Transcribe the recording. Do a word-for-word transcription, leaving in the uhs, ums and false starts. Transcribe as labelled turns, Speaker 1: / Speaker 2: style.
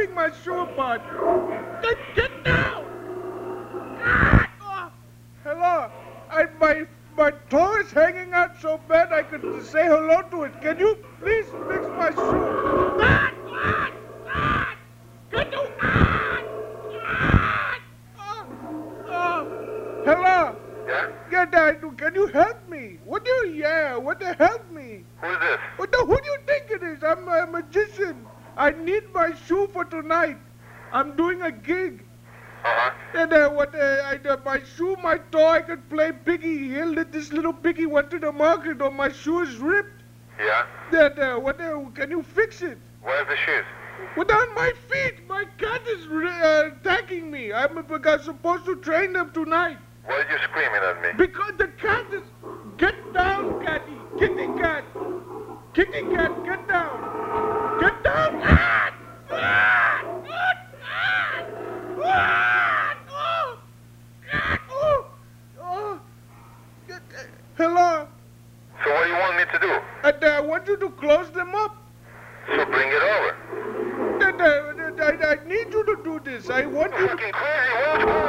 Speaker 1: ripping my shoe apart. Get, get down! Ah, oh. Hello? I, my, my toe is hanging out so bad I could say hello to it. Can you please fix my shoe? Ah, ah, ah. Can you? Ah, ah, ah, ah. Hello?
Speaker 2: Yeah?
Speaker 1: Get down. Can you help me? What do you, yeah, what the help me?
Speaker 2: Who's this?
Speaker 1: What the, who do you think it is? I'm a magician. I need my shoe for tonight. I'm doing a gig.
Speaker 2: Uh-huh.
Speaker 1: And uh, what, uh, I, uh, my shoe, my toe, I could play piggy. Here, let this little piggy went to the market, or my shoe is ripped.
Speaker 2: Yeah?
Speaker 1: That, uh, what, uh, can you fix it?
Speaker 2: Where's the shoes?
Speaker 1: Well, on my feet. My cat is uh, attacking me. I'm, I'm supposed to train them tonight.
Speaker 2: Why are you screaming at me?
Speaker 1: Because the cat is... Get down, catty. Kitty cat. Kitty cat, get down. Get down. Ah! Ah! Ah! Ah! Oh! Ah! Oh! Oh! Get- uh, Hello?
Speaker 2: So what do you want me to do?
Speaker 1: And, uh, I want you to close them up.
Speaker 2: So bring it over.
Speaker 1: And, uh, I, I need you to do this. I want
Speaker 2: You
Speaker 1: you to...
Speaker 2: fucking crazy. Why don't you